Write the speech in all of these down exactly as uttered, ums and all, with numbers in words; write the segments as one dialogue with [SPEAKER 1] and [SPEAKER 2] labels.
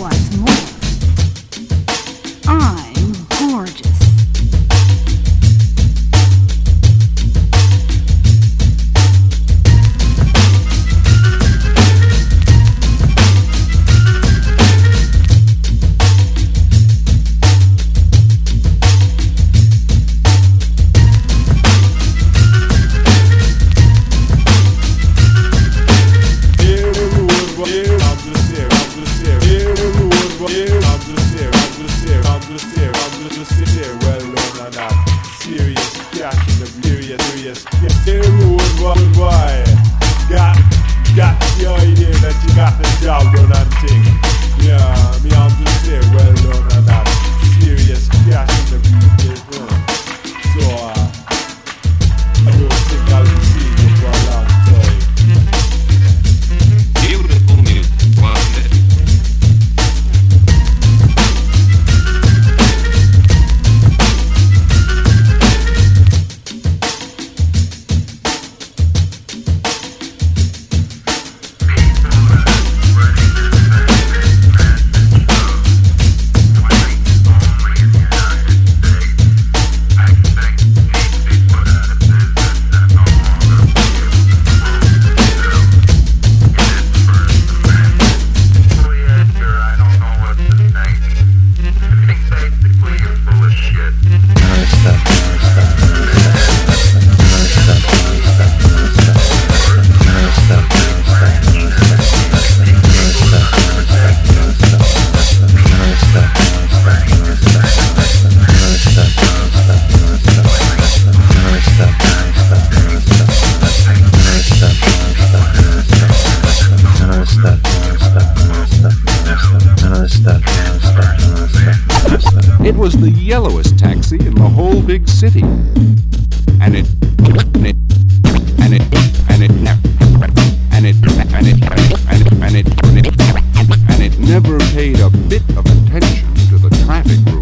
[SPEAKER 1] wants more. I'm gorgeous.
[SPEAKER 2] It was the yellowest taxi in the whole big city. And it, and it, and it, and it, and it, and it, and it, and it, and it, and it never paid a bit of attention to the traffic rules.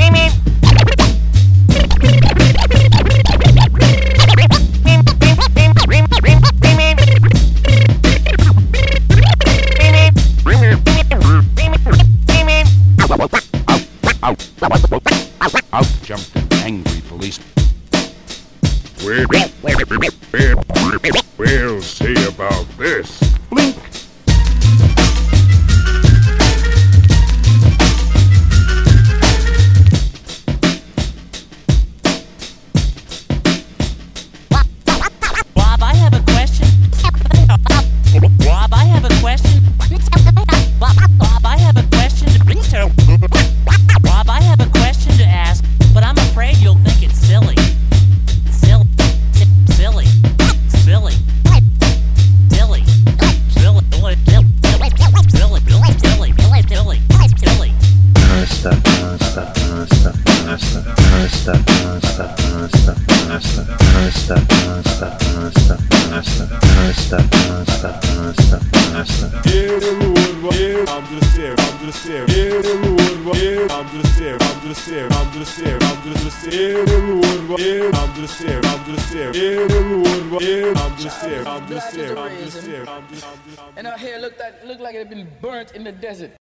[SPEAKER 2] Out jumped an angry policeman.
[SPEAKER 3] We'll, we'll, we'll see about this.
[SPEAKER 2] Blink!
[SPEAKER 4] Bob, I have a question. Bob, I have a question. Bob, I have a question to bring to Bob, I have a question to ask, but I'm afraid you'll think it's silly. Silly. Silly. Silly. Silly. Silly. Silly. Silly. Silly. Silly. Silly. Silly.
[SPEAKER 5] Non-stop, non-stop, non-stop, non-stop, non-stop, non-stop, non-stop, non-stop, non-stop, non-stop, non-stop, non-stop, non-stop, non-stop, non-stop, non-stop.
[SPEAKER 6] Yeah, the road, yeah, I'm just here, I'm just here. Yeah, the road, yeah, I'm just here, I'm just here, I'm just here, I'm just here. Yeah, the road, yeah, I'm just here, I'm just here. Yeah, the road, yeah, I'm just here, I'm just here, I'm just here, I'm just here.
[SPEAKER 7] And our hair looked like looked like it had been burnt in the desert.